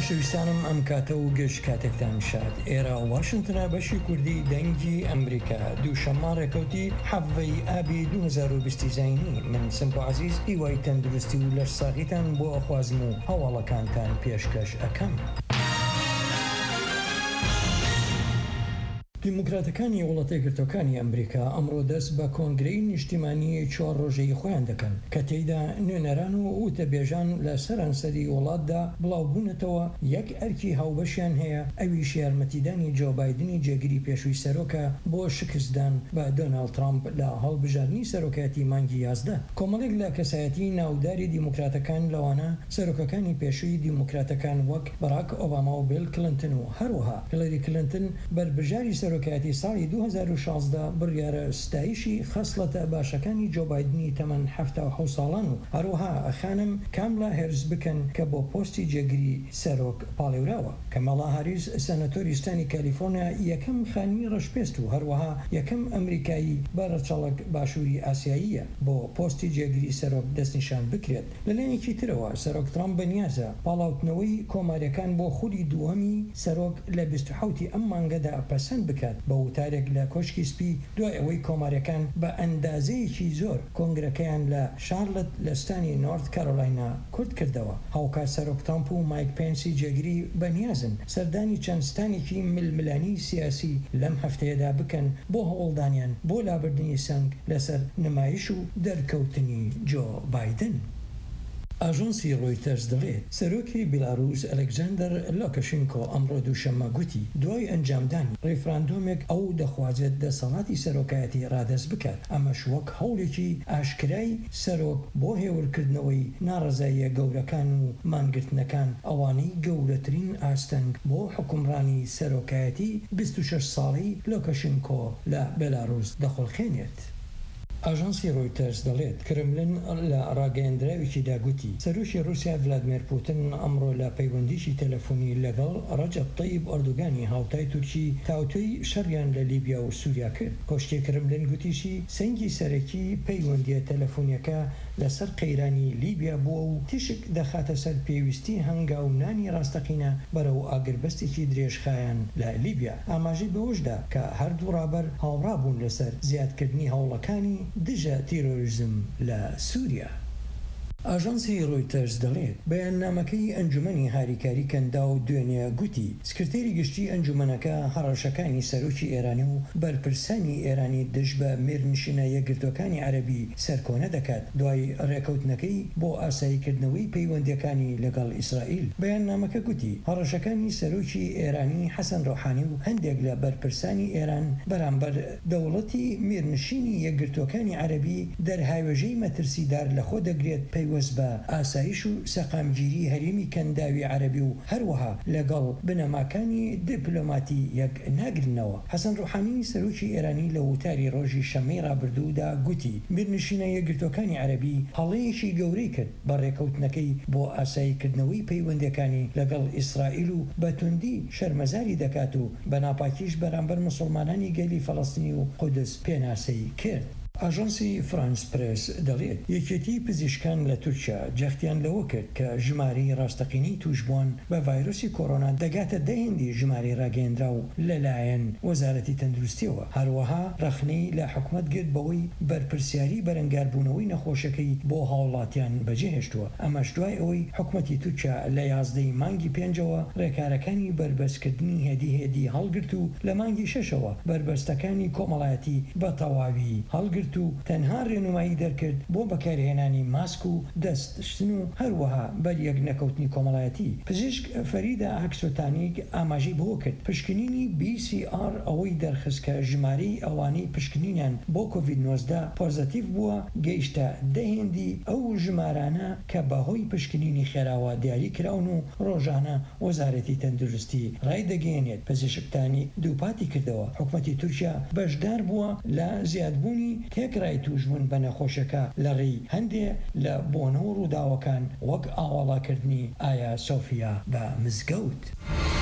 خۆشەویستانم ئەم کاتە و گەشت کاتێکتان شاد. ئێرە واشنتنە بەشی کوردی دەنگی ئەمریکا دووشەممە ڕێکەوتی حەڤەی ئابی 2020 زینی. من سمپ عزیز هیوای تەندروستی و لەش ساغیتان بۆ ئەخوازم و هەواڵەکانتان پێشکەش ئەەکەم. دیموکراتەکانی وڵاتە یەکگرتووەکانی ئەمریکا ئەمڕۆ دەست بە کۆنگرەی نیشتیمانی 4 ڕۆژەی خۆیان دەکەن کە تێیدا نوێنەران و وتەبێژان لە سەرانسەری وڵاتدا بڵاوبوونەتەوە یەک ئەرکی هاوبەشیان هەیە، ئەویش یارمەتیدانی جۆ بایدنی جێگیری پێشووی سەرۆکە بۆ شکستدان بە دۆناڵد ترامپ لە هەڵبژاردننی سەرۆکایەتی مانگی 11. کۆمەڵێک لە کەسایەتی ناوداری دیموکراتەکان لەوانە سەرۆکەکانی پێشووی دیموکراتەکان وەک باراک ئۆباما و بیل کلنتن و هەروەها هیلاری کلنتن بەربژاری سەرۆکایەتی ساڵی 2016 بڕیارە ستایشی خەسڵەتە باشەکانی جۆ بایدنی تەمەن 77 ساڵان و هەروەها ئەخانم کاملا هێرز بکەن کە بۆ پۆستی جێگیری سەرۆک پاڵێوراوە. کەماڵا هاریس سەنەتۆریستانی کالیفۆرنیا یەکەم خانمی ڕەشپێست و هەروەها یەکەم ئەمریکایی بەرەچەڵک باشووری ئاسیاییە بۆ پۆستی جێگیری سەرۆک دەستنیشان بکرێت. لەلایەکی ترەوە سەرۆک ترامپ بەنیازە پاڵاوتنەوەی کۆماریەکان بۆ خولی دووەمی سەرۆک لە 27 ئەم مانگەدا پەسەند بکات بە وتارێک لە کۆشکی سپی دوای ئەوەی کۆماریەکان بە ئەندازەیەکی زۆر کۆنگرەکەیان لە شارلت لە ستانی نۆرت کارۆلاینا کورد کردەوە. هاوکات سەرۆک ترامپ و مایک پێنسی جێگیری بەنیازن سەردانی چەند ستانێکی ململانی سیاسی لەم هەفتەیەدا بکەن بۆ هەوڵدانیان بۆ لابردنی سنگ لەسەر نمایش و دەرکەوتنی جۆ بایدن. ئاژانسی ڕۆیتەرز دەڵێت سەرۆکی بیلاڕووس ئەلێکزاندەر لۆکاشێنکۆ ئەمڕۆ دووشەممە گوتی دوای ئەنجامدانی ڕێفراندۆمێک ئەو دەخوازێت دەسەڵاتی سەرۆکایەتی ڕادەست بکات. ئەمەش وەک هەوڵێکی ئاشکرای سەرۆک بۆ هێورکردنەوەی ناڕەزاییە گەورەکان و مانگرتنەکان ئەوانەی گەورەترین ئاستەنگ بۆ حکومڕانی سەرۆکایەتی 26 ساڵی لۆکاشێنکۆ لە بیلاڕووس دەخۆڵخێنێت. ئاژانسی ڕۆیتەرز دەڵێت کرملن لە ڕاگەیەندراوێکی داگوتی سەرۆکی رووسیا ڤلادیمیر پوتین ئەمڕۆ لە پەیوەندیشی تەلەفۆنی لەگەڵ ڕەجەب طەیب ئەردوگانی هاوتای تورکی تاوتوی شەڕیان لە لیبیا و سووریا کرد. کۆشتی کرملن گوتیشی سەنگی سەرەکی پەیوەندیە تەلەفۆنیەکە لەسەر قەیرانی لیبیا بووە و تیشک دەخاتە سەر پێویستی هەنگاونانی ڕاستەقینە بەرەو ئاگربەستێکی درێژخایەن لە لیبیا. ئاماژەی بەوەشدا کە هەردوو ڕابەر هاوڕابوون لەسەر زیادکردنی هەوڵەکانی دژە تیرۆریزم لە سووریا. ئاژانسی ڕۆیتەرز دەڵێت بەیاننامەکەی ئەنجومەنی هاریکاری کەندا و دوێنێ گوتی سکرتێری گشتی ئەنجومەنەکە هەڕەشەکانی سەرۆکی ئێرانی و بەرپرسانی ئێرانی دژ بە مێرنشینە یەکگرتوەکانی عەرەبی سەرکۆنە دەکات دوای ڕێکەوتنەکەی بۆ ئاساییکردنەوەی پەیوەندیەکانی لەگەڵ ئیسرائیل. بەیاننامەکە گوتی هەڕەشەکانی سەرۆکی ئێرانی حەسەن ڕۆحانی و هەندێک لە بەرپرسانی ئێران بەرامبەر دەوڵەتی مێرنشینی یەکگرتوەکانی عەرەبی دەرهاوێژەی مەترسیدار لەخۆ دەگرێت پەیوەست بە ئاسایش و سەقامگیری هەرێمی کەنداوی عەرەبی و هەروەها لەگەڵ بنەماکانی دیپلۆماتی یەک ناگرنەوە. حەسەن ڕۆحانی سەرۆکی ئێرانی لە وتاری ڕۆژی شەمەی ڕابردوودا گوتی مێرنشینە یەکگرتوەکانی عەرەبی هەڵەیەکی گەورەی کرد بە ڕێکەوتنەکەی بۆ ئاساییکردنەوەی پەیوەندیەکانی لەگەڵ ئیسرائیل و بەتوندی شەرمەزاری دەکات و بە ناپاکیش بەرامبەر مسلمانانی گەلی فەڵەستینی و قودس پێناسەی کرد. ئاژانسی فرانس پرس دەڵێت یەکێتی پزیشکان لە تورکیا جەختیان لەوە کرد کە ژمارەی ڕاستەقینەی توشبووان بە ڤایرۆسی کۆڕۆنا دەگاتە دەهێندی ژمارەی ڕاگەیەندرا و لەلایەن وەزارەتی تەندروستیەوە. هەروەها ڕەخنەی لە حکومەت گرت بەوەی بەرپرسیاری بەرەنگاربوونەوەی نەخۆشەکەی بۆ هاوڵاتیان بەجێهێشتووە. ئەمەش دوای ئەوەی حکومەتی تورکیا لە 11 مانگی 5ەوە ڕێکارەکانی بربەستکردنی هێدی هەڵگرت و لە مانگی 6ەوە بربەستەکانی کۆمەڵایەتی بە تەواوی هەڵگرت و تەنها ڕێنمایی دەرکرد بۆ بەکارهێنانی ماسک و دەستشتن و هەروەها بەریەک نەکەوتنی کۆمەڵایەتی. پزیشک فەریدە ئاکسۆتانیک ئاماژەی بۆ کرد پشکنینی BCR ئەوەی دەرخست کە ژمارەی ئەوانەی پشکنینیان بۆ کۆڤید-19 پۆزتیڤ بووە گەیشتە دەهێندی ئەو ژمارانە کە بەهۆی پشکنینی خێراوە دیاری کراون و ڕۆژانە وەزارەتی تەندروستی ڕایدەگەێنێت. پزیشکتانی دووپاتی کردەوە حکومەتی تورکیا بەشدار بووە لە زیادبوونی تێکڕای توشبوون بە نەخۆشەکە لە ڕێی هەندێ لە بۆنە و ڕووداوەکان وەک ئاوەڵاکردنی ئایا سۆفیا بە مزگەوت.